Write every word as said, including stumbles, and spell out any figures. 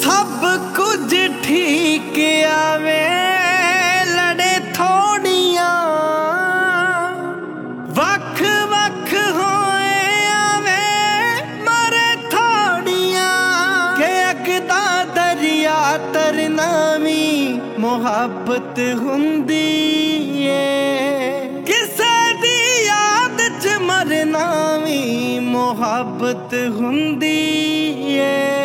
सब कुछ ठीक आवे लड़े थोड़ियां वख वख होए आवे मरे थोड़ियां के अगदा दरिया तरना भी मुहब्बत हुंदी किसे दी याद च मरना भी मुहब्बत हुंदी है।